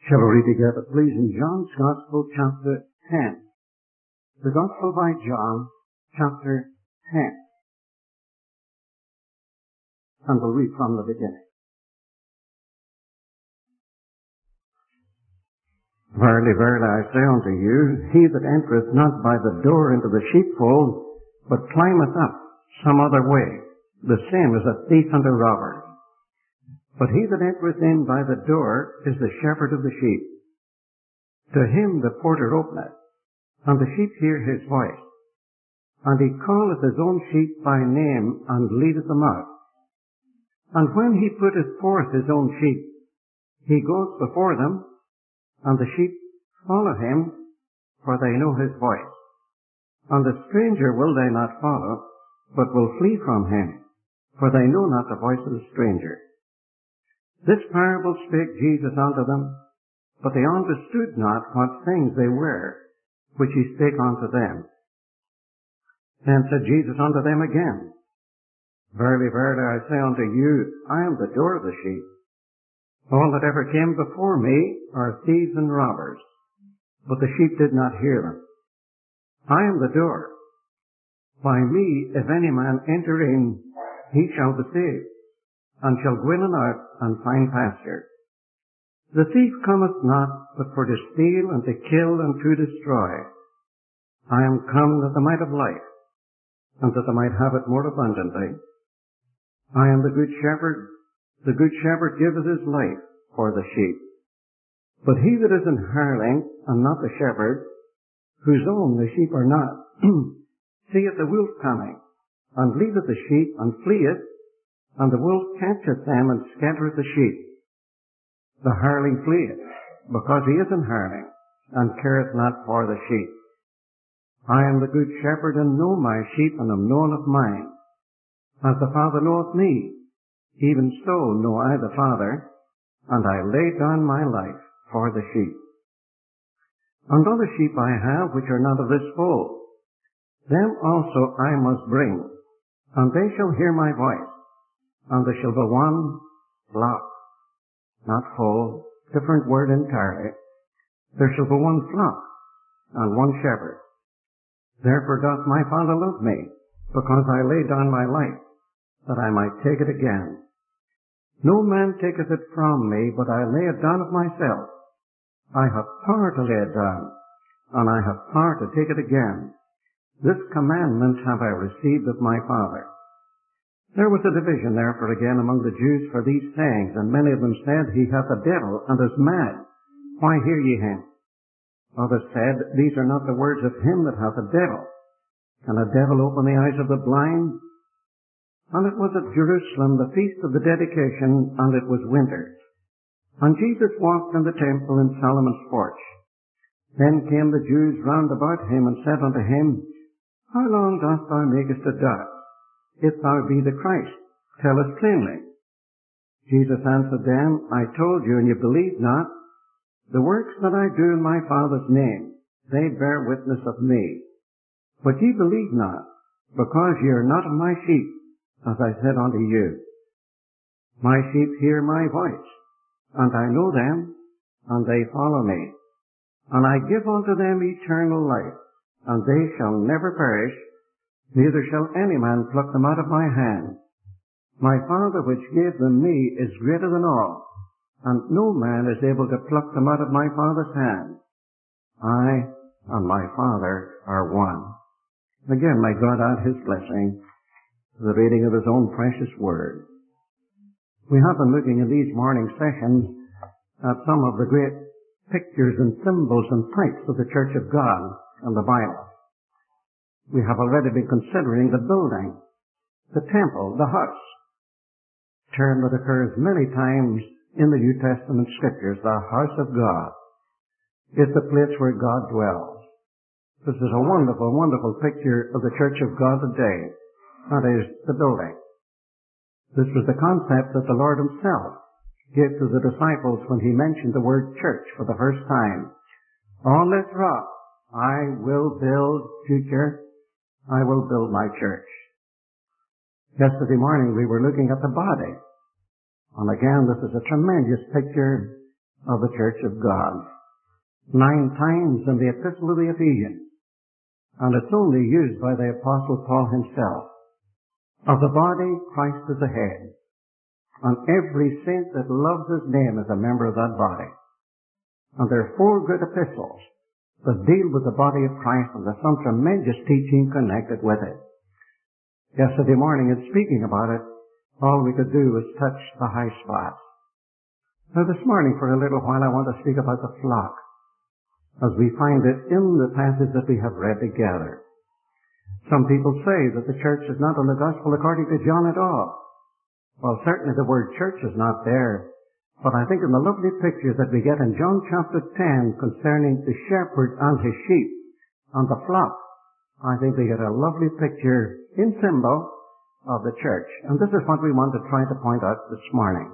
Shall we read together, please, in John's Gospel, chapter 10. The Gospel by John, chapter 10. And we'll read from the beginning. Verily, verily, I say unto you, he that entereth not by the door into the sheepfold, but climbeth up some other way, the same is a thief and a robber. But he that entereth in by the door is the shepherd of the sheep. To him the porter openeth, and the sheep hear his voice. And he calleth his own sheep by name, and leadeth them out. And when he putteth forth his own sheep, he goes before them, and the sheep follow him, for they know his voice. And the stranger will they not follow, but will flee from him, for they know not the voice of the stranger. This parable spake Jesus unto them, but they understood not what things they were, which he spake unto them. Then said Jesus unto them again, Verily, verily, I say unto you, I am the door of the sheep. All that ever came before me are thieves and robbers, but the sheep did not hear them. I am the door. By me, if any man enter in, he shall be saved, and shall go in and out, and find pasture. The thief cometh not, but for to steal, and to kill, and to destroy. I am come that they might have life, and that they might have it more abundantly. I am the good shepherd. The good shepherd giveth his life for the sheep. But he that is an hireling, and not the shepherd, whose own the sheep are not, seeth the wolf coming, and leaveth the sheep, and fleeth, and the wolf catcheth them, and scattereth the sheep. The hireling fleeth, because he is an hireling, and careth not for the sheep. I am the good shepherd, and know my sheep, and am known of mine. As the Father knoweth me, even so know I the Father, and I lay down my life for the sheep. And other sheep I have, which are not of this fold. Them also I must bring, and they shall hear my voice. And there shall be one flock, not fold, different word entirely. There shall be one flock, and one shepherd. Therefore doth my Father love me, because I lay down my life, that I might take it again. No man taketh it from me, but I lay it down of myself. I have power to lay it down, and I have power to take it again. This commandment have I received of my Father. There was a division therefore again among the Jews for these sayings, and many of them said, He hath a devil, and is mad. Why hear ye him? Others said, These are not the words of him that hath a devil. Can a devil open the eyes of the blind? And it was at Jerusalem the feast of the dedication, and it was winter. And Jesus walked in the temple in Solomon's porch. Then came the Jews round about him, and said unto him, How long dost thou make us to doubt? If thou be the Christ, tell us plainly. Jesus answered them, I told you, and you believe not. The works that I do in my Father's name, they bear witness of me. But ye believe not, because ye are not of my sheep, as I said unto you. My sheep hear my voice, and I know them, and they follow me. And I give unto them eternal life, and they shall never perish, neither shall any man pluck them out of my hand. My Father which gave them me is greater than all, and no man is able to pluck them out of my Father's hand. I and my Father are one. Again, may God add his blessing to the reading of his own precious word. We have been looking in these morning sessions at some of the great pictures and symbols and types of the Church of God and the Bible. We have already been considering the building, the temple, the house, term that occurs many times in the New Testament scriptures, the house of God. It's the place where God dwells. This is a wonderful, wonderful picture of the Church of God today. That is, the building. This was the concept that the Lord himself gave to the disciples when he mentioned the word church for the first time. On this rock I will build, future, I will build my church. Yesterday morning we were looking at the body. And again, this is a tremendous picture of the Church of God. 9 times in the Epistle of the Ephesians, and it's only used by the Apostle Paul himself. Of the body, Christ is the head, and every saint that loves his name is a member of that body. And there are 4 good epistles that deal with the body of Christ, and there's some tremendous teaching connected with it. Yesterday morning, in speaking about it, all we could do was touch the high spots. Now this morning, for a little while, I want to speak about the flock, as we find it in the passage that we have read together. Some people say that the church is not in the gospel according to John at all. Well, certainly the word church is not there, but I think in the lovely pictures that we get in John chapter 10 concerning the shepherd and his sheep and the flock, I think we get a lovely picture in symbol of the church. And this is what we want to try to point out this morning.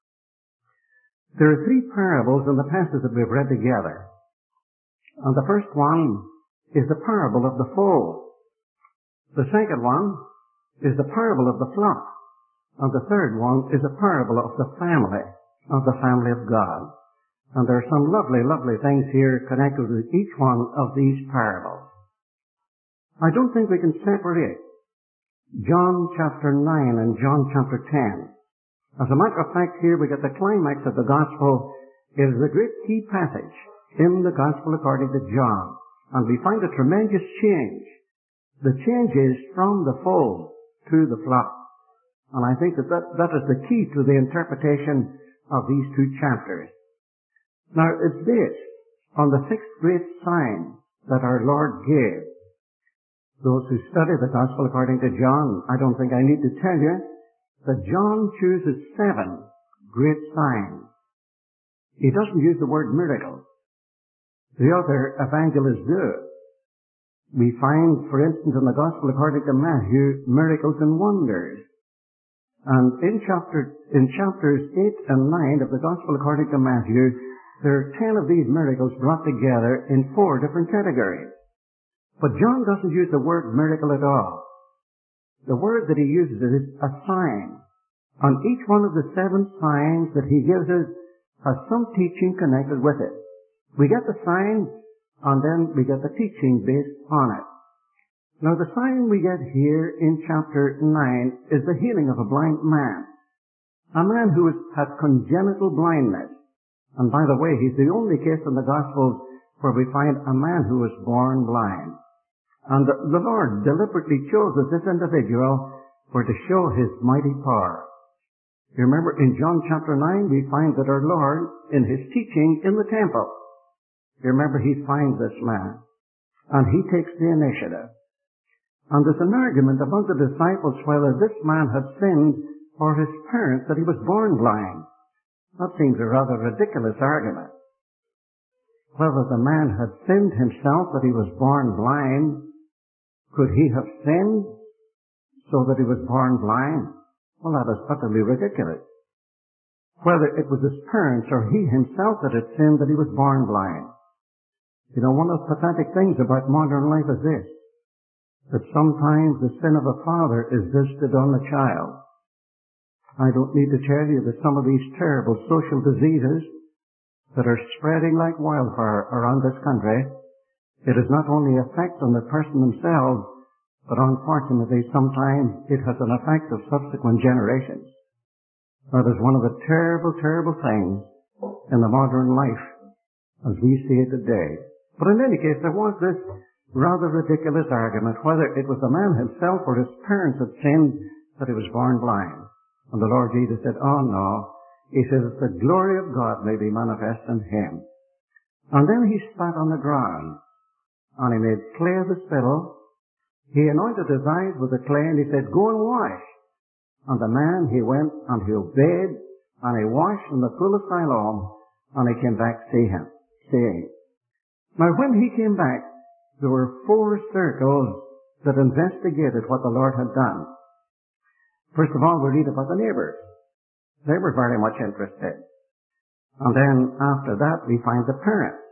There are 3 parables in the passage that we've read together. And the first one is the parable of the fold. The second one is the parable of the flock. And the third one is the parable of the family of God. And there are some lovely, lovely things here connected with each one of these parables. I don't think we can separate John chapter 9 and John chapter 10. As a matter of fact, here we get the climax of the gospel. It is a great key passage in the gospel according to John. And we find a tremendous change. The change is from the fold to the flock. And I think that is the key to the interpretation of these 2 chapters. Now, it's this, on the 6th great sign that our Lord gave. Those who study the gospel according to John, I don't think I need to tell you that John chooses 7 great signs. He doesn't use the word miracle. The other evangelists do. We find, for instance, in the Gospel according to Matthew, miracles and wonders. And in chapters 8 and 9 of the Gospel according to Matthew, there are 10 of these miracles brought together in 4 different categories. But John doesn't use the word miracle at all. The word that he uses is a sign. And each one of the 7 signs that he gives us has some teaching connected with it. We get the sign, and then we get the teaching based on it. Now, the sign we get here in chapter 9 is the healing of a blind man. A man who had congenital blindness. And by the way, he's the only case in the Gospels where we find a man who was born blind. And the Lord deliberately chose this individual for to show his mighty power. You remember in John chapter 9, we find that our Lord, in his teaching in the temple, you remember he finds this man, and he takes the initiative. And there's an argument among the disciples whether this man had sinned or his parents that he was born blind. That seems a rather ridiculous argument. Whether the man had sinned himself that he was born blind, could he have sinned so that he was born blind? Well, that is utterly ridiculous. Whether it was his parents or he himself that had sinned that he was born blind. You know, one of the pathetic things about modern life is this, that sometimes the sin of a father is visited on the child. I don't need to tell you that some of these terrible social diseases that are spreading like wildfire around this country, it is not only an effect on the person themselves, but unfortunately sometimes it has an effect of subsequent generations. That is one of the terrible, terrible things in the modern life as we see it today. But in any case, there was this rather ridiculous argument whether it was the man himself or his parents had sinned that he was born blind. And the Lord Jesus said, oh no. He says, the glory of God may be manifest in him. And then he spat on the ground, and he made clay of the spittle. He anointed his eyes with the clay, and he said, go and wash. And the man, he went, and he obeyed, and he washed in the pool of Siloam, and he came back seeing. Now, when he came back, there were 4 circles that investigated what the Lord had done. First of all, we read about the neighbors. They were very much interested. And then after that, we find the parents.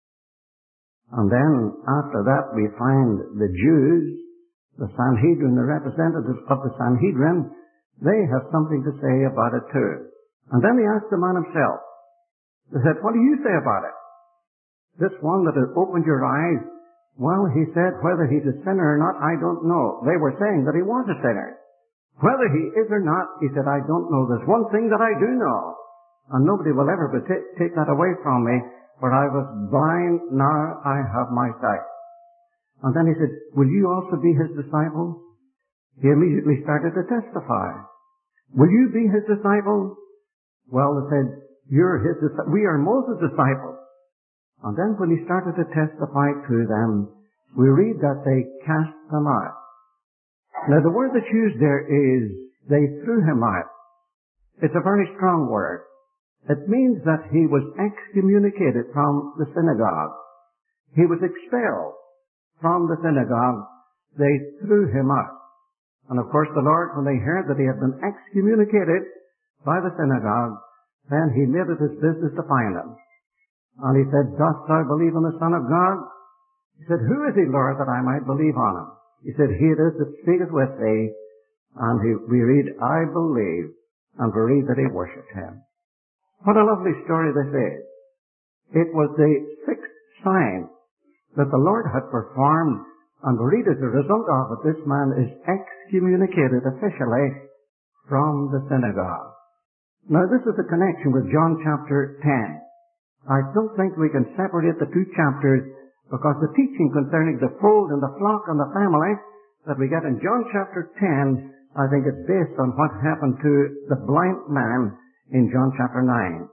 And then after that, we find the Jews, the Sanhedrin, the representatives of the Sanhedrin. They have something to say about it too. And then he asked the man himself. They said, what do you say about it? This one that has opened your eyes, well, he said, whether he's a sinner or not, I don't know. They were saying that he was a sinner. Whether he is or not, he said, I don't know. There's one thing that I do know, and nobody will ever take that away from me, for I was blind, now I have my sight. And then he said, will you also be his disciples? He immediately started to testify. Will you be his disciples? Well, they said, you're his disciples. We are Moses' disciples. And then when he started to testify to them, we read that they cast him out. Now the word that's used there is, they threw him out. It's a very strong word. It means that he was excommunicated from the synagogue. He was expelled from the synagogue. They threw him out. And of course the Lord, when they heard that he had been excommunicated by the synagogue, then he made it his business to find him. And he said, dost thou believe on the Son of God? He said, who is he, Lord, that I might believe on him? He said, he it is that speaketh with thee. And we read, I believe, and we read that he worshipped him. What a lovely story this is. It was the sixth sign that the Lord had performed, and we read as a result of it, this man is excommunicated officially from the synagogue. Now this is a connection with John chapter 10. I don't think we can separate the two chapters, because the teaching concerning the fold and the flock and the family that we get in John chapter 10, I think it's based on what happened to the blind man in John chapter 9.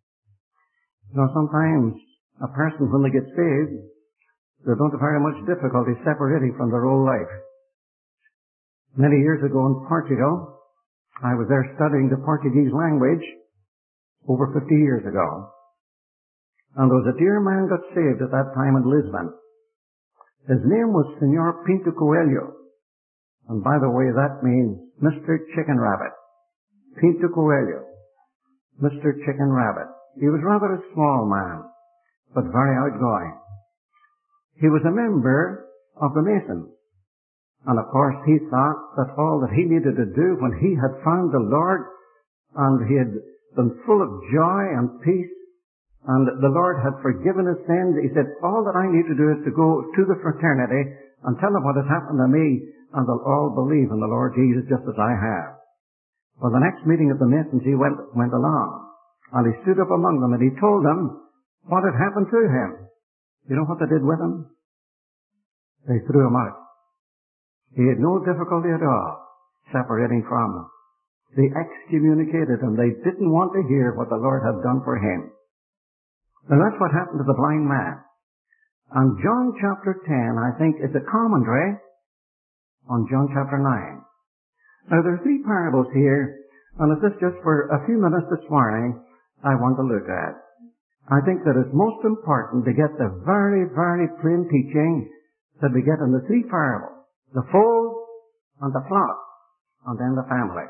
Now sometimes a person, when they get saved, they don't have very much difficulty separating from their old life. Many years ago in Portugal, I was there studying the Portuguese language over 50 years ago. And there was a dear man got saved at that time in Lisbon. His name was Senor Pinto Coelho. And by the way, that means Mr. Chicken Rabbit. Pinto Coelho. Mr. Chicken Rabbit. He was rather a small man, but very outgoing. He was a member of the Masons. And of course he thought that all that he needed to do when he had found the Lord, and he had been full of joy and peace, and the Lord had forgiven his sins, he said, all that I need to do is to go to the fraternity and tell them what has happened to me, and they'll all believe in the Lord Jesus just as I have. Well, the next meeting of the Masons, he went along, and he stood up among them, and he told them what had happened to him. You know what they did with him? They threw him out. He had no difficulty at all separating from them. They excommunicated him. They didn't want to hear what the Lord had done for him. And that's what happened to the blind man. And John chapter 10, I think, is a commentary on John chapter 9. Now, there are three parables here, and it's just for a few minutes this morning I want to look at. I think that it's most important to get the very, very plain teaching that we get in the three parables. The fold, and the flock, and then the family.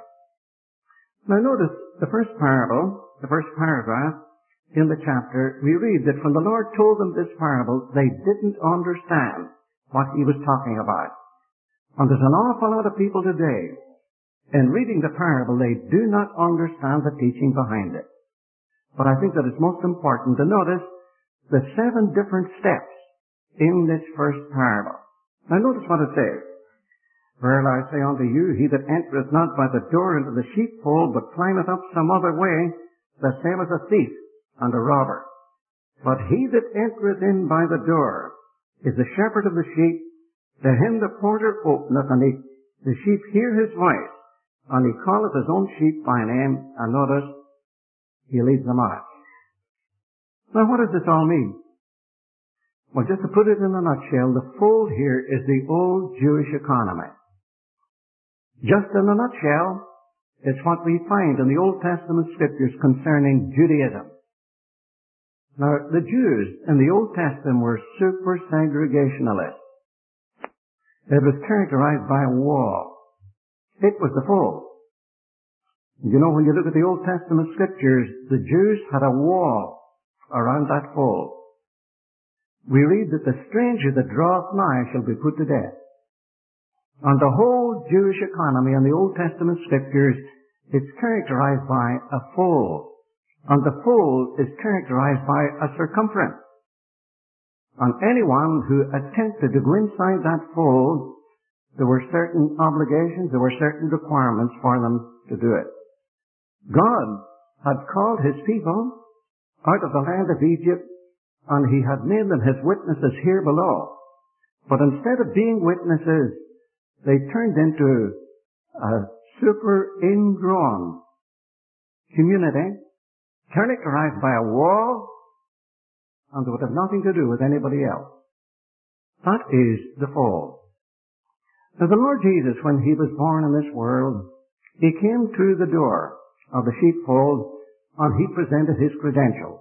Now notice the first parable, the first paragraph, in the chapter, we read that when the Lord told them this parable, they didn't understand what he was talking about. And there's an awful lot of people today, in reading the parable, they do not understand the teaching behind it. But I think that it's most important to notice the 7 different steps in this first parable. Now notice what it says. Verily I say unto you, he that entereth not by the door into the sheepfold, but climbeth up some other way, the same as a thief and a robber. But he that entereth in by the door is the shepherd of the sheep. To him the porter openeth, and the sheep hear his voice, and he calleth his own sheep by name, and notice, he leads them out. Now what does this all mean? Well, just to put it in a nutshell, the fold here is the old Jewish economy. Just in a nutshell, it's what we find in the Old Testament scriptures concerning Judaism. Now, the Jews in the Old Testament were super segregationalists. It was characterized by a wall. It was the fold. You know, when you look at the Old Testament scriptures, the Jews had a wall around that fold. We read that the stranger that draweth nigh shall be put to death. And the whole Jewish economy in the Old Testament scriptures, it's characterized by a fold And the fold is characterized by a circumference. And anyone who attempted to go inside that fold, there were certain obligations, there were certain requirements for them to do it. God had called his people out of the land of Egypt, and he had made them his witnesses here below. But instead of being witnesses, they turned into a super ingrown community, characterized by a wall, and they would have nothing to do with anybody else. That is the fall. Now the Lord Jesus, when he was born in this world, he came to the door of the sheepfold and he presented his credentials.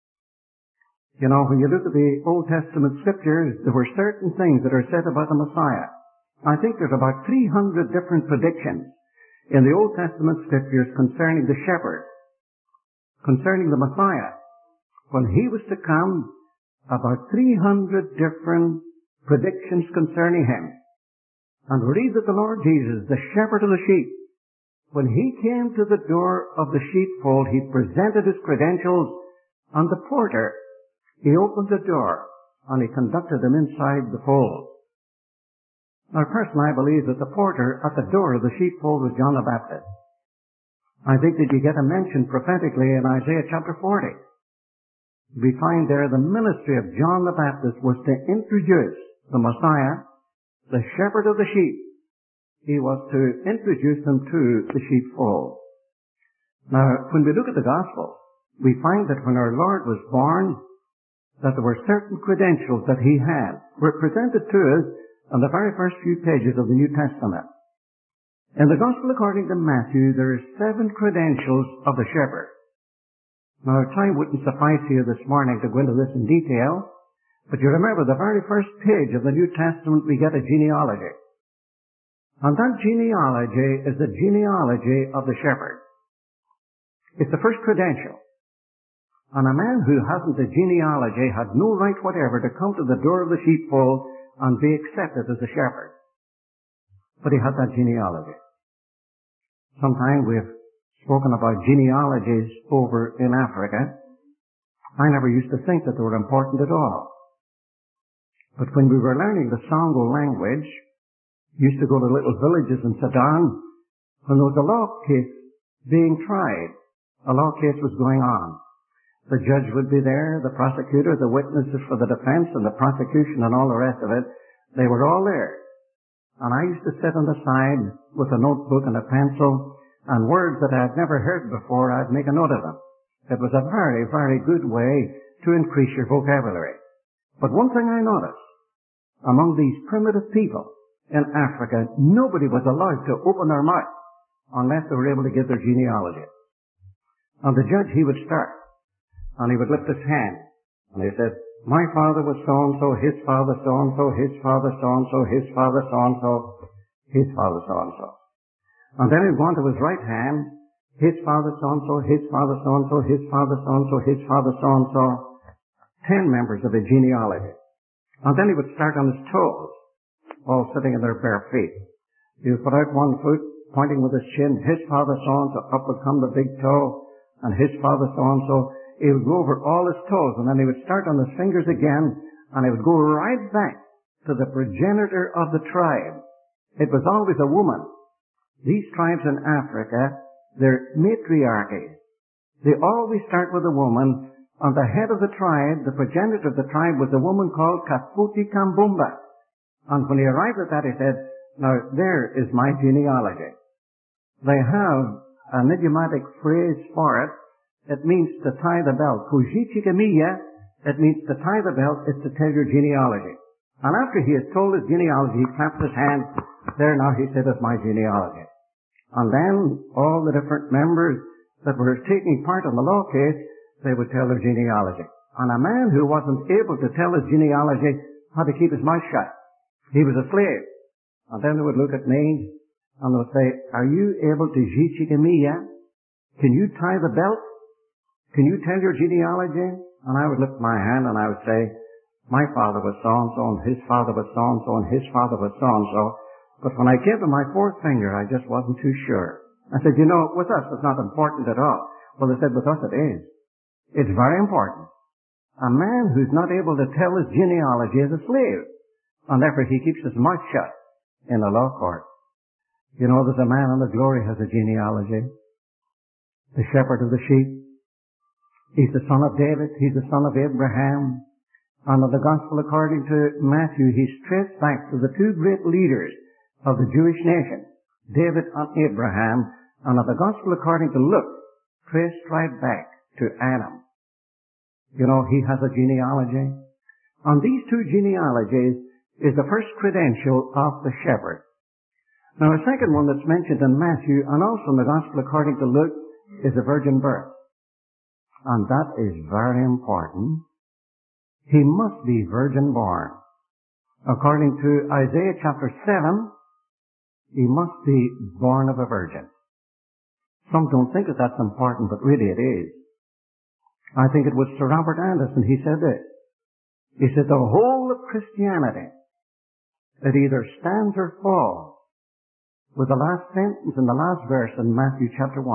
You know, when you look at the Old Testament scriptures, there were certain things that are said about the Messiah. I think there's about 300 different predictions in the Old Testament scriptures concerning the shepherd, concerning the Messiah. When he was to come, about 300 different predictions concerning him. And read that the Lord Jesus, the shepherd of the sheep, when he came to the door of the sheepfold, he presented his credentials, and the porter, he opened the door, and he conducted them inside the fold. Now, personally, I believe that the porter at the door of the sheepfold was John the Baptist. I think that you get a mention prophetically in Isaiah chapter 40. We find there the ministry of John the Baptist was to introduce the Messiah, the shepherd of the sheep. He was to introduce them to the sheepfold. Now, when we look at the Gospel, we find that when our Lord was born, that there were certain credentials that he had were presented to us on the very first few pages of the New Testament. In the Gospel according to Matthew, there are 7 credentials of the shepherd. Now, time wouldn't suffice here this morning to go into this in detail, but you remember the very first page of the New Testament, we get a genealogy. And that genealogy is the genealogy of the shepherd. It's the first credential. And a man who hasn't a genealogy had no right whatever to come to the door of the sheepfold and be accepted as a shepherd. But he had that genealogy. Sometimes we've spoken about genealogies over in Africa. I never used to think that they were important at all. But when we were learning the Songo language, used to go to little villages in Sudan, when there was a law case being tried, a law case was going on. The judge would be there, the prosecutor, the witnesses for the defense and the prosecution and all the rest of it. They were all there. And I used to sit on the side with a notebook and a pencil, and words that I had never heard before, I'd make a note of them. It was a very, very good way to increase your vocabulary. But one thing I noticed, among these primitive people in Africa, nobody was allowed to open their mouth unless they were able to give their genealogy. And the judge, he would start, and he would lift his hand, and he said, my father was so-and-so, his father so-and-so, his father so-and-so, his father so-and-so, his father so-and-so. And then he'd go on to his right hand, his father so-and-so, his father so-and-so, his father so-and-so, his father so-and-so, 10 members of the genealogy. And then he would start on his toes, all sitting in their bare feet. He would put out one foot, pointing with his chin, his father so-and-so, up would come the big toe, and his father so-and-so. He would go over all his toes, and then he would start on his fingers again, and he would go right back to the progenitor of the tribe. It was always a woman. These tribes in Africa, they're matriarchies. They always start with a woman. On the head of the tribe, the progenitor of the tribe, was a woman called Kafuti Kambumba. And when he arrived at that, he said, now, there is my genealogy. They have an idiomatic phrase for it. It means to tie the belt. Kujichikamiya, it means to tie the belt is to tell your genealogy. And after he had told his genealogy, he clapped his hand. There now, he said, is my genealogy. And then all the different members that were taking part in the law case, they would tell their genealogy. And a man who wasn't able to tell his genealogy had to keep his mouth shut. He was a slave. And then they would look at me and they would say, are you able to jichikamiya? Can you tie the belt? Can you tell your genealogy? And I would lift my hand and I would say, my father was so-and-so, and his father was so-and-so, and his father was so-and-so. But when I gave him my fourth finger, I just wasn't too sure. I said, you know, with us it's not important at all. Well, they said, with us it is. It's very important. A man who's not able to tell his genealogy is a slave, and therefore he keeps his mouth shut in a law court. You know, there's a man in the glory has a genealogy. The shepherd of the sheep. He's the son of David. He's the son of Abraham. And in the gospel according to Matthew, he's traced back to the two great leaders of the Jewish nation, David and Abraham. And in the gospel according to Luke, traced right back to Adam. You know, he has a genealogy. And these two genealogies is the first credential of the shepherd. Now, a second one that's mentioned in Matthew and also in the gospel according to Luke is the virgin birth. And that is very important. He must be virgin born. According to Isaiah chapter 7, he must be born of a virgin. Some don't think that that's important, but really it is. I think it was Sir Robert Anderson, he said this. He said, the whole of Christianity, it either stands or falls with the last sentence and the last verse in Matthew chapter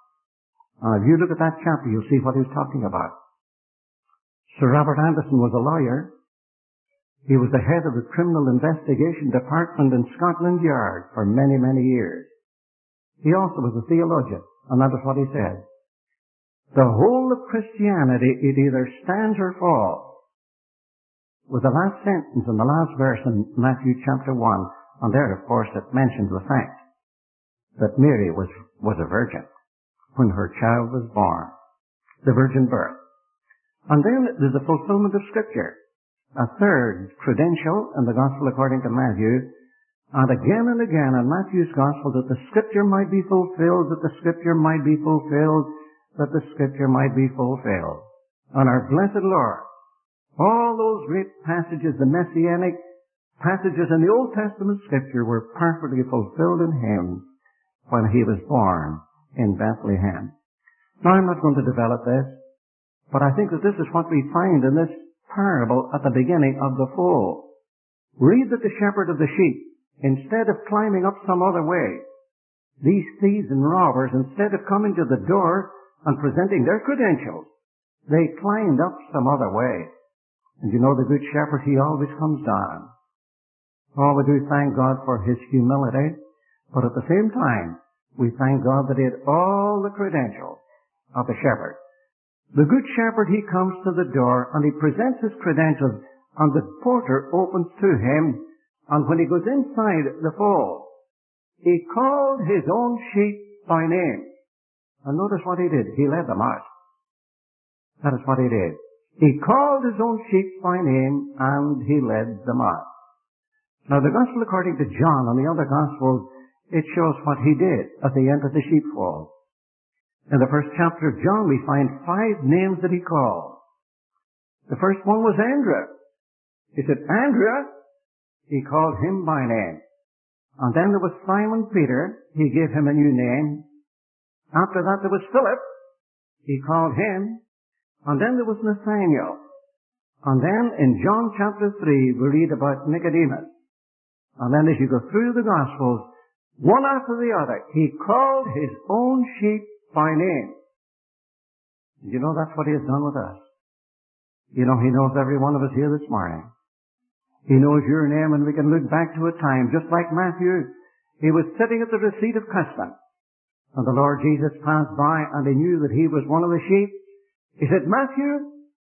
1. If you look at that chapter, you'll see what he was talking about. Sir Robert Anderson was a lawyer. He was the head of the Criminal Investigation Department in Scotland Yard for many, many years. He also was a theologian, and that is what he said. The whole of Christianity, it either stands or falls with the last sentence and the last verse in Matthew chapter 1. And there, of course, it mentions the fact that Mary was a virgin when her child was born. The virgin birth. And then there's the fulfillment of Scripture. A third credential in the Gospel according to Matthew. And again in Matthew's Gospel, that the Scripture might be fulfilled, that the Scripture might be fulfilled, that the Scripture might be fulfilled. And our blessed Lord, all those great passages, the Messianic passages in the Old Testament Scripture were perfectly fulfilled in Him when He was born in Bethlehem. Now, I'm not going to develop this, but I think that this is what we find in this parable at the beginning of the fold. Read that the shepherd of the sheep, instead of climbing up some other way, these thieves and robbers, instead of coming to the door and presenting their credentials, they climbed up some other way. And you know, the good shepherd, he always comes down. Oh, we do thank God for his humility, but at the same time, we thank God that he had all the credentials of the shepherd. The good shepherd, he comes to the door and he presents his credentials, and the porter opens to him, and when he goes inside the fold, he called his own sheep by name. And notice what he did. He led them out. That is what he did. He called his own sheep by name and he led them out. Now the Gospel according to John and the other Gospels, it shows what he did at the end of the sheepfold. In the first chapter of John, we find 5 names that he called. The first one was Andrew. He said, Andrew, he called him by name. And then there was Simon Peter. He gave him a new name. After that, there was Philip. He called him. And then there was Nathaniel. And then in John chapter 3, we read about Nicodemus. And then as you go through the Gospels, one after the other, he called his own sheep by name. And you know, that's what he has done with us. You know, he knows every one of us here this morning. He knows your name, and we can look back to a time, just like Matthew. He was sitting at the receipt of custom. And the Lord Jesus passed by, and he knew that he was one of the sheep. He said, Matthew,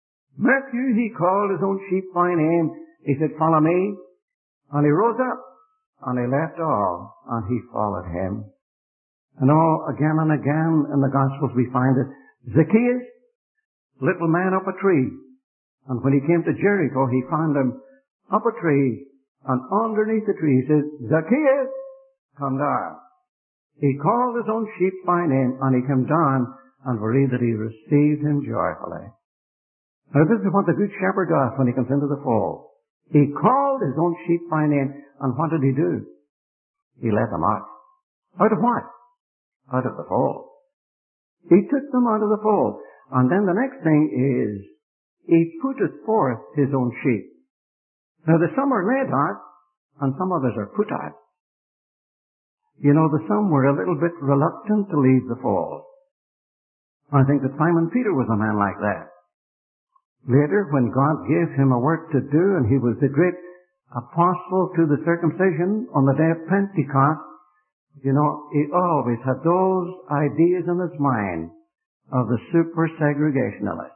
he called his own sheep by name. He said, follow me. And he rose up, and he left all, and he followed him. And all, again and again in the Gospels we find that Zacchaeus, little man up a tree. And when he came to Jericho, he found him up a tree, and underneath the tree he said, Zacchaeus, come down. He called his own sheep by name, and he came down, and we read that he received him joyfully. Now this is what the good shepherd does when he comes into the fold. He called his own sheep by name, and what did he do? He led them out. Out of what? Out of the fold. He took them out of the fold. And then the next thing is, he putteth forth his own sheep. Now the some are led out, and some others are put out. You know, the some were a little bit reluctant to leave the fold. I think that Simon Peter was a man like that. Later, when God gave him a work to do, and he was the great apostle to the circumcision on the day of Pentecost, he always had those ideas in his mind of the super segregationalist.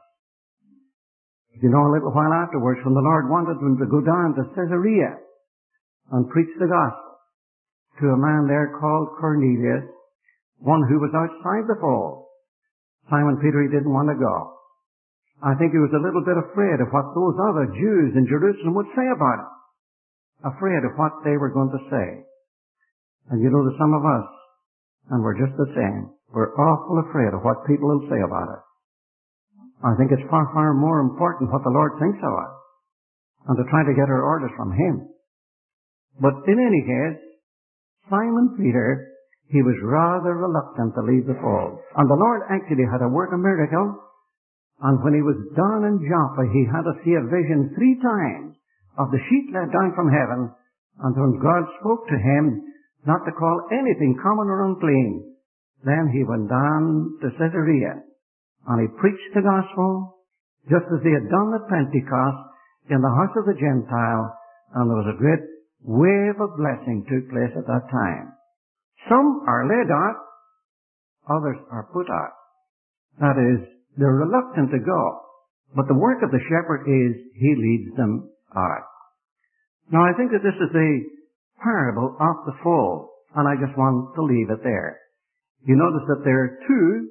A little while afterwards, when the Lord wanted him to go down to Caesarea and preach the gospel to a man there called Cornelius, one who was outside the fold, Simon Peter, he didn't want to go. I think he was a little bit afraid of what those other Jews in Jerusalem would say about him. Afraid of what they were going to say. And there's some of us, and we're just the same. We're awful afraid of what people will say about us. I think it's far, far more important what the Lord thinks of us, and to try to get our orders from Him. But in any case, Simon Peter, he was rather reluctant to leave the fold. And the Lord actually had to work a miracle. And when he was down in Joppa, he had to see a vision 3 times of the sheet let down from heaven. And when God spoke to him not to call anything common or unclean, then he went down to Caesarea. And he preached the gospel, just as he had done at Pentecost, in the house of the Gentile. And there was a great wave of blessing took place at that time. Some are led out, others are put out. That is, they're reluctant to go. But the work of the shepherd is he leads them out. Now I think that this is the parable of the fold, and I just want to leave it there. You notice that there are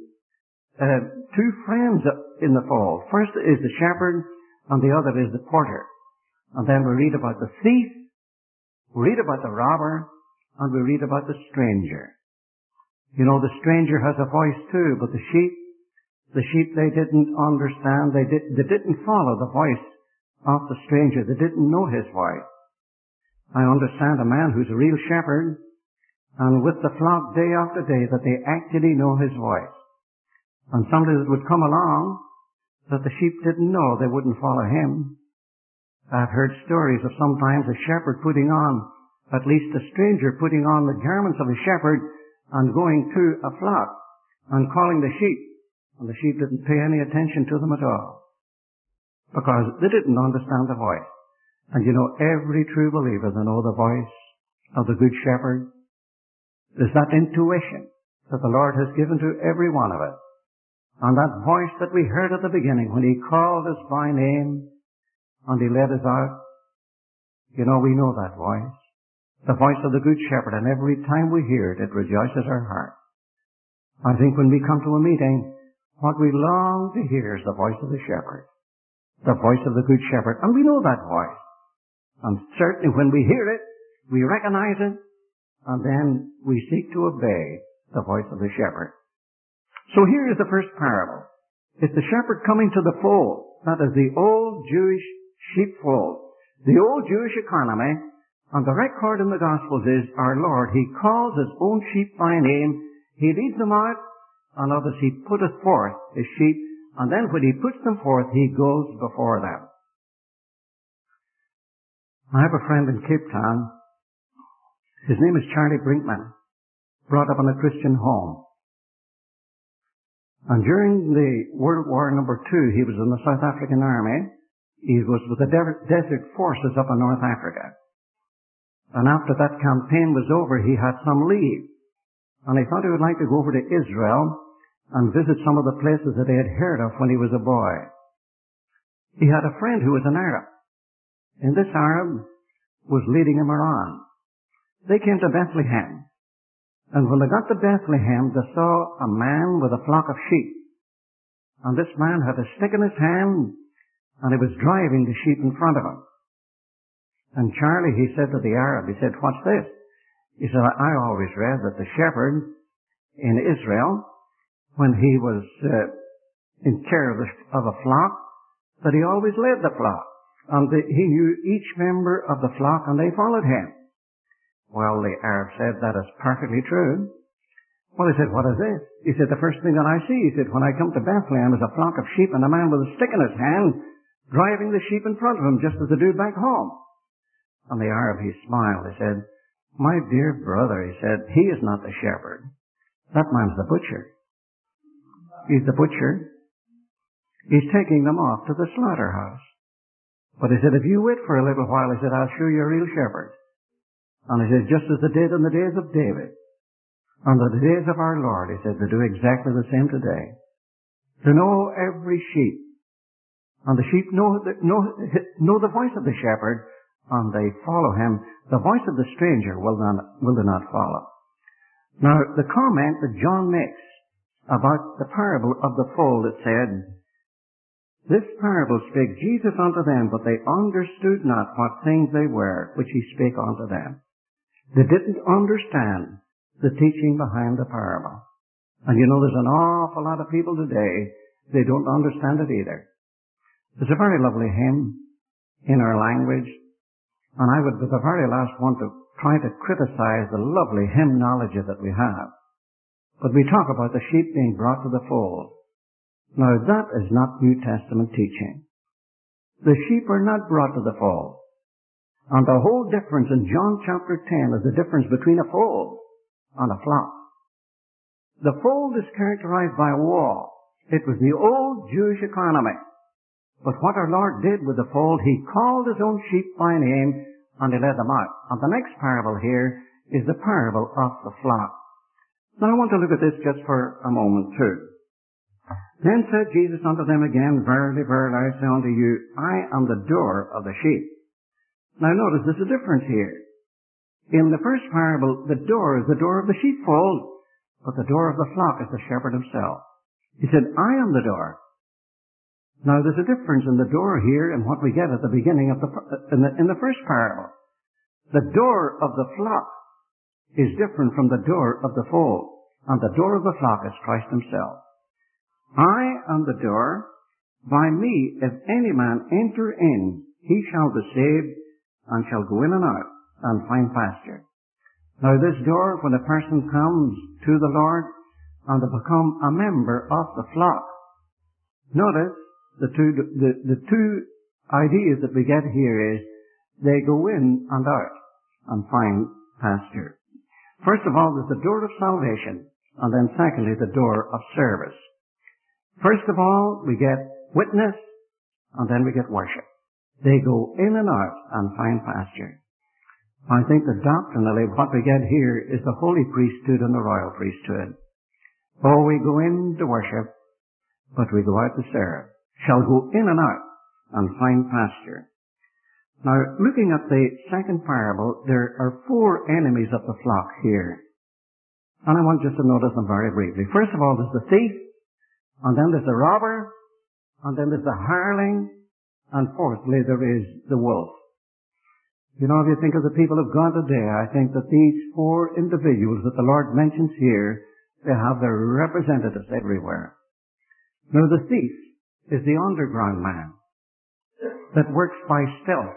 two friends in the fold. First is the shepherd, and the other is the porter. And then we read about the thief, we read about the robber, and we read about the stranger. The stranger has a voice too, but the sheep they didn't understand. They didn't follow the voice of the stranger. They didn't know his voice. I understand a man who's a real shepherd, and with the flock day after day, that they actually know his voice. And somebody that would come along that the sheep didn't know, they wouldn't follow him. I've heard stories of sometimes a shepherd putting on, at least a stranger putting on the garments of a shepherd and going to a flock and calling the sheep. And the sheep didn't pay any attention to them at all, because they didn't understand the voice. And every true believer, they know the voice of the Good Shepherd. There's that intuition that the Lord has given to every one of us. And that voice that we heard at the beginning when He called us by name and He led us out, we know that voice. The voice of the Good Shepherd, and every time we hear it, it rejoices our heart. I think when we come to a meeting, what we long to hear is the voice of the shepherd, the voice of the Good Shepherd, and we know that voice. And certainly when we hear it, we recognize it, and then we seek to obey the voice of the shepherd. So here is the first parable. It's the shepherd coming to the fold. That is the old Jewish sheepfold, the old Jewish economy. And the record in the Gospels is our Lord, He calls His own sheep by name, He leads them out, and others He putteth forth His sheep, and then when He puts them forth, He goes before them. I have a friend in Cape Town. His name is Charlie Brinkman, brought up in a Christian home. And during the World War No. 2, he was in the South African Army. He was with the Desert Forces up in North Africa. And after that campaign was over, he had some leave. And he thought he would like to go over to Israel and visit some of the places that he had heard of when he was a boy. He had a friend who was an Arab, and this Arab was leading him around. They came to Bethlehem, and when they got to Bethlehem, they saw a man with a flock of sheep. And this man had a stick in his hand, and he was driving the sheep in front of him. And Charlie, he said to the Arab, he said, "What's this?" He said, "I always read that the shepherd in Israel, when he was in care of a flock, that he always led the flock. And he knew each member of the flock, and they followed him." Well, the Arab said, "That is perfectly true." Well, he said, "What is this?" He said, "The first thing that I see," he said, "when I come to Bethlehem is a flock of sheep and a man with a stick in his hand driving the sheep in front of him, just as they do back home." And the Arab, he smiled. He said, "My dear brother," he said, "he is not the shepherd. That man's the butcher." He's the butcher. He's taking them off to the slaughterhouse. But he said, if you wait for a little while, he said, I'll show you a real shepherd. And he said, just as they did in the days of David, on the days of our Lord, he said, they do exactly the same today. To know every sheep. And the sheep know the voice of the shepherd, and they follow him. The voice of the stranger will they not follow. Now, the comment that John makes about the parable of the fold, it said, this parable spake Jesus unto them, but they understood not what things they were, which he spake unto them. They didn't understand the teaching behind the parable. And you know, there's an awful lot of people today, they don't understand it either. There's a very lovely hymn in our language, and I would be the very last one to try to criticize the lovely hymnology that we have. But we talk about the sheep being brought to the fold. Now that is not New Testament teaching. The sheep are not brought to the fold. And the whole difference in John chapter 10 is the difference between a fold and a flock. The fold is characterized by a wall. It was the old Jewish economy. But what our Lord did with the fold, he called his own sheep by name and he led them out. And the next parable here is the parable of the flock. Now I want to look at this just for a moment too. Then said Jesus unto them again, verily, verily, I say unto you, I am the door of the sheep. Now notice there's a difference here. In the first parable, the door is the door of the sheepfold, but the door of the flock is the shepherd himself. He said, I am the door. Now there's a difference in the door here and what we get at the beginning of in the first parable. The door of the flock is different from the door of the fold, and the door of the flock is Christ himself. I am the door. By me, if any man enter in, he shall be saved, and shall go in and out, and find pasture. Now this door, when a person comes to the Lord, and to become a member of the flock, notice the two ideas that we get here is, they go in and out, and find pasture. First of all, there's the door of salvation, and then secondly, the door of service. First of all, we get witness, and then we get worship. They go in and out and find pasture. I think that doctrinally what we get here is the holy priesthood and the royal priesthood. Oh, we go in to worship, but we go out to serve. Shall go in and out and find pasture. Now, looking at the second parable, there are four enemies of the flock here. And I want just to notice them very briefly. First of all, there's the thief, and then there's the robber, and then there's the hireling, and fourthly, there is the wolf. You know, if you think of the people of God today, I think that these four individuals that the Lord mentions here, they have their representatives everywhere. Now, the thief is the underground man that works by stealth.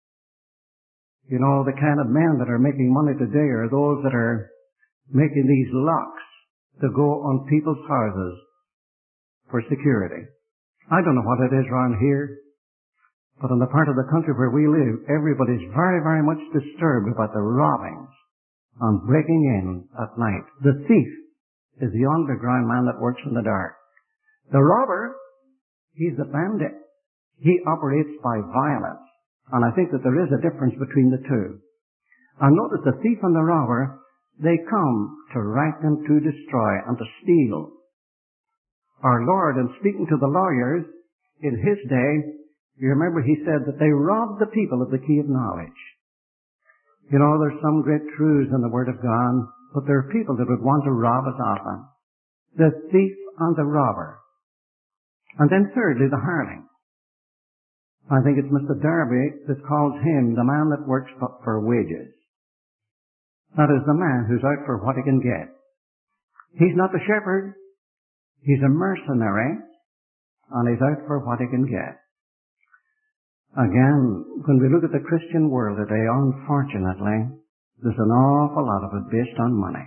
You know, the kind of men that are making money today are those that are making these locks to go on people's houses for security. I don't know what it is around here, but in the part of the country where we live, everybody's very, very much disturbed about the robbings and breaking in at night. The thief is the underground man that works in the dark. The robber, he's the bandit. He operates by violence. And I think that there is a difference between the two. And notice the thief and the robber, they come to rank and to destroy and to steal. Our Lord, in speaking to the lawyers in his day, you remember he said that they robbed the people of the key of knowledge. You know, there's some great truths in the Word of God, but there are people that would want to rob as often. The thief and the robber. And then thirdly, the hireling. I think it's Mr. Darby that calls him the man that works for wages. That is the man who's out for what he can get. He's not the shepherd. He's a mercenary, and he's out for what he can get. Again, when we look at the Christian world today, unfortunately, there's an awful lot of it based on money.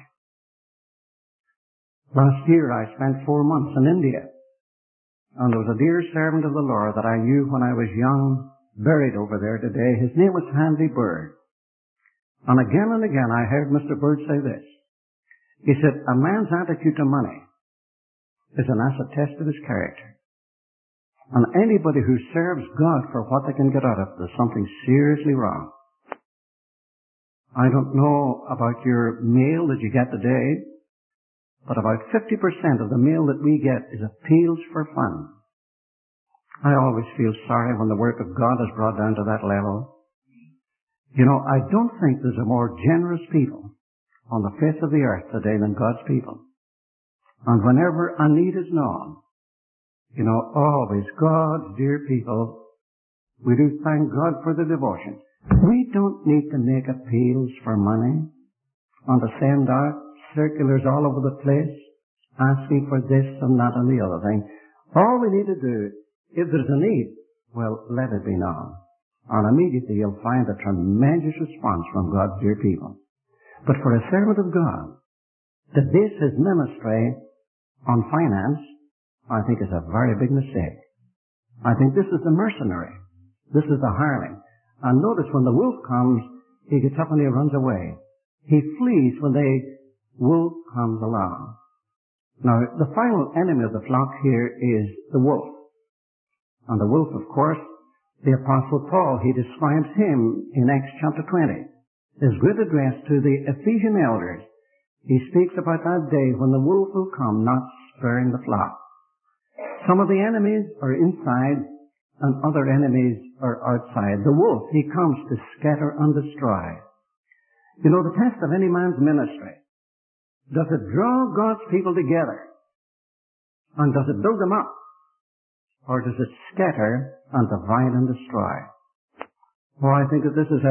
Last year I spent 4 months in India. And there was a dear servant of the Lord that I knew when I was young, buried over there today. His name was Handy Bird. And again I heard Mr. Bird say this. He said, a man's attitude to money is an acid test of his character. And anybody who serves God for what they can get out of it, there's something seriously wrong. I don't know about your mail that you get today, but about 50% of the mail that we get is appeals for funds. I always feel sorry when the work of God is brought down to that level. You know, I don't think there's a more generous people on the face of the earth today than God's people. And whenever a need is known, you know, always God's dear people, we do thank God for the devotion. We don't need to make appeals for money and to send out circulars all over the place asking for this and that and the other thing. All we need to do, if there's a need, well, let it be known. And immediately you'll find a tremendous response from God's dear people. But for a servant of God to base his ministry on finance, I think is a very big mistake. I think this is the mercenary. This is the hireling. And notice when the wolf comes, he gets up and he runs away. He flees when the wolf comes along. Now, the final enemy of the flock here is the wolf. And the wolf, of course, the Apostle Paul, he describes him in Acts chapter 20. His great address to the Ephesian elders, he speaks about that day when the wolf will come, not sparing the flock. Some of the enemies are inside and other enemies are outside. The wolf, he comes to scatter and destroy. You know, the test of any man's ministry, does it draw God's people together? And does it build them up? Or does it scatter and divide and destroy? Well, I think that this is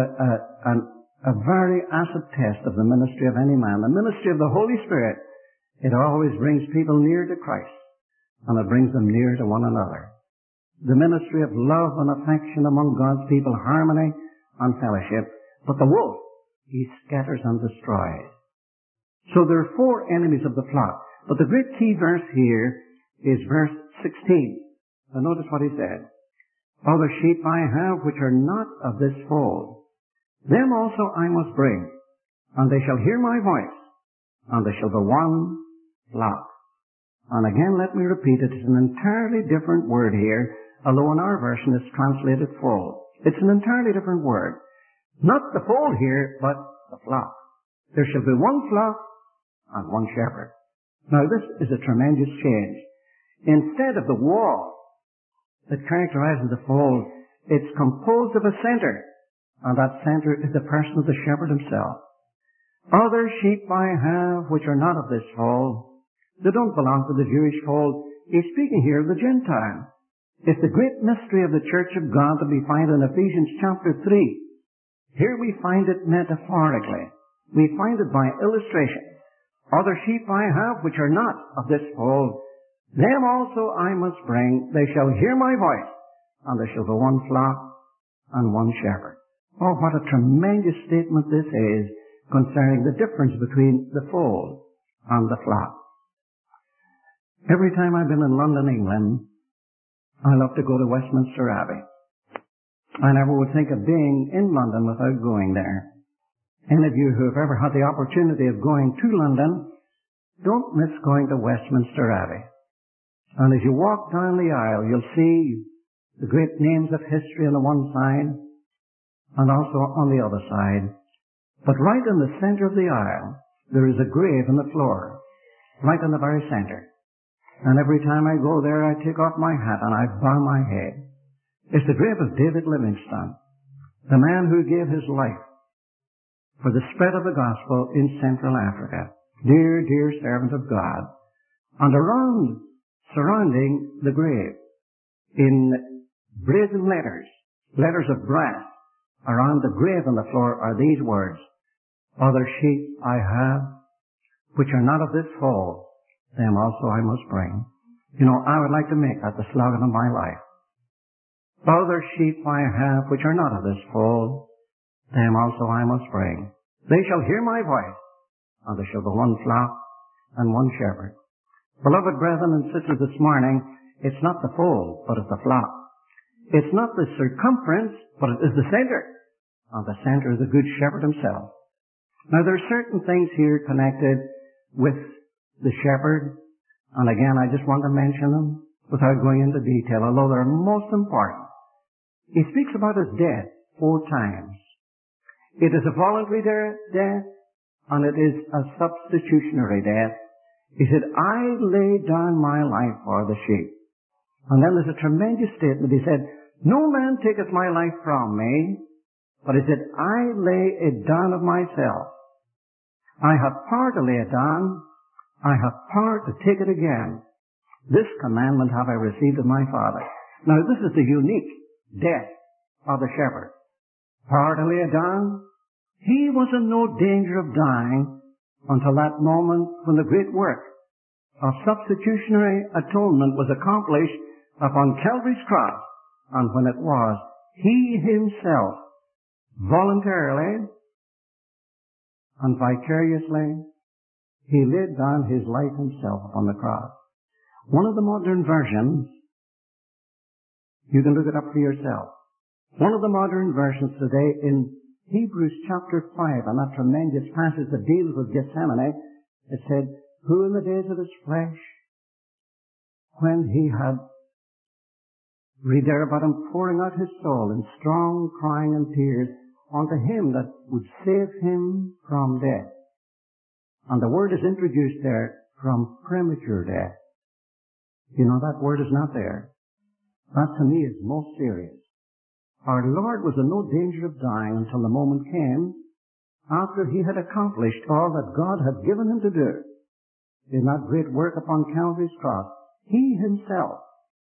a very acid test of the ministry of any man. The ministry of the Holy Spirit, it always brings people near to Christ, and it brings them near to one another. The ministry of love and affection among God's people, harmony and fellowship. But the wolf, he scatters and destroys. So there are four enemies of the flock. But the great key verse here is verse 16. Now notice what he said. Other sheep I have which are not of this fold. Them also I must bring, and they shall hear my voice, and they shall be one flock. And again, let me repeat it. It's an entirely different word here, although in our version it's translated fold. It's an entirely different word. Not the fold here, but the flock. There shall be one flock and one shepherd. Now this is a tremendous change. Instead of the wall that characterizes the fold, it's composed of a center, and that center is the person of the shepherd himself. Other sheep I have which are not of this fold. They don't belong to the Jewish fold. He's speaking here of the Gentile. It's the great mystery of the church of God that we find in Ephesians chapter 3. Here we find it metaphorically. We find it by illustration. Other sheep I have which are not of this fold. Them also I must bring. They shall hear my voice, and there shall be one flock and one shepherd. Oh, what a tremendous statement this is concerning the difference between the fold and the flock. Every time I've been in London, England, I love to go to Westminster Abbey. I never would think of being in London without going there. Any of you who have ever had the opportunity of going to London, don't miss going to Westminster Abbey. And as you walk down the aisle, you'll see the great names of history on the one side and also on the other side. But right in the center of the aisle, there is a grave in the floor, right in the very center. And every time I go there, I take off my hat and I bow my head. It's the grave of David Livingstone, the man who gave his life for the spread of the gospel in Central Africa. Dear, dear servant of God. And surrounding the grave, in brazen letters, letters of brass, around the grave on the floor are these words, Other sheep I have, which are not of this fold, them also I must bring. You know, I would like to make that the slogan of my life. Other sheep I have, which are not of this fold, them also I must bring. They shall hear my voice, and there shall be one flock and one shepherd. Beloved brethren and sisters, this morning, it's not the fold, but it's the flock. It's not the circumference, but it is the center. And the center is the good shepherd himself. Now, there are certain things here connected with the shepherd And again, I just want to mention them without going into detail, although they're most important. He speaks about his death 4 times. It is a voluntary death, and it is a substitutionary death. He said, I lay down my life for the sheep. And then there's a tremendous statement. He said, no man taketh my life from me, but he said, I lay it down of myself. I have power to lay it down. I have power to take it again. This commandment have I received of my Father. Now this is the unique death of the shepherd. Power to lay it down. He was in no danger of dying until that moment when the great work of substitutionary atonement was accomplished upon Calvary's cross. And when it was, he himself voluntarily and vicariously, he laid down his life himself upon the cross. One of the modern versions, you can look it up for yourself. One of the modern versions today in Hebrews chapter 5, and that tremendous passage that deals with Gethsemane, it said, who in the days of his flesh, when he had read there about him pouring out his soul in strong crying and tears unto him that would save him from death. And the word is introduced there, from premature death. You know, that word is not there. That to me is most serious. Our Lord was in no danger of dying until the moment came after he had accomplished all that God had given him to do in that great work upon Calvary's cross. He himself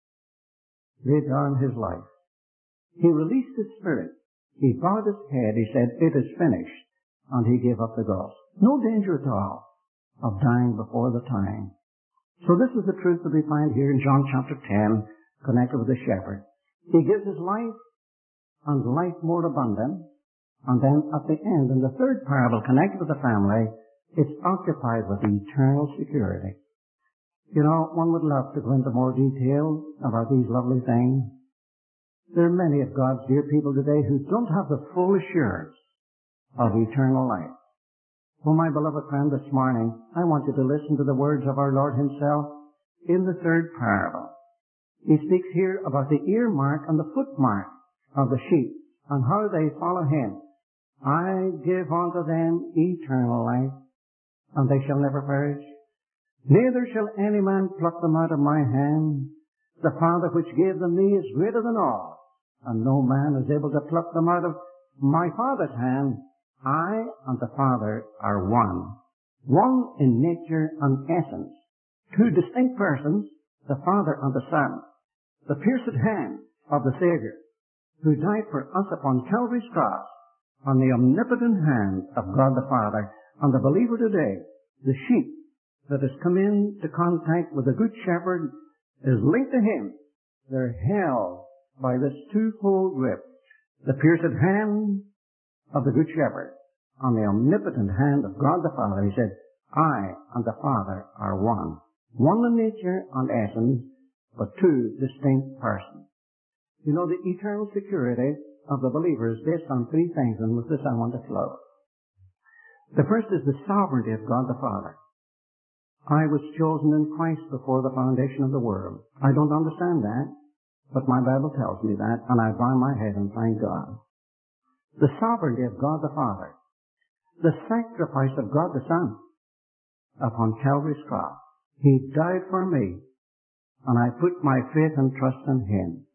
laid down his life. He released his spirit. He bowed his head. He said, it is finished. And he gave up the ghost. No danger at all of dying before the time. So this is the truth that we find here in John chapter 10, connected with the shepherd. He gives his life and life more abundant. And then at the end, in the third parable connected with the family, it's occupied with eternal security. You know, one would love to go into more detail about these lovely things. There are many of God's dear people today who don't have the full assurance of eternal life. Well, my beloved friend, this morning, I want you to listen to the words of our Lord himself in the third parable. He speaks here about the ear mark and the foot mark of the sheep and how they follow him. I give unto them eternal life, and they shall never perish. Neither shall any man pluck them out of my hand. The Father which gave them me is greater than all, and no man is able to pluck them out of my Father's hand. I and the Father are one. One in nature and essence. 2 distinct persons, the Father and the Son. The pierced hand of the Savior, who died for us upon Calvary's cross, and the omnipotent hand of God the Father. And the believer today, the sheep that has come into contact with the Good Shepherd, is linked to him. They're held by this twofold grip. The pierced hand of the Good Shepherd and the omnipotent hand of God the Father. He said, I and the Father are one. One in nature and essence, but 2 distinct persons. You know, the eternal security of the believer is based on 3 things, and with this I want to close. The first is the sovereignty of God the Father. I was chosen in Christ before the foundation of the world. I don't understand that, but my Bible tells me that, and I bow my head and thank God. The sovereignty of God the Father. The sacrifice of God the Son upon Calvary's cross. He died for me, and I put my faith and trust in him.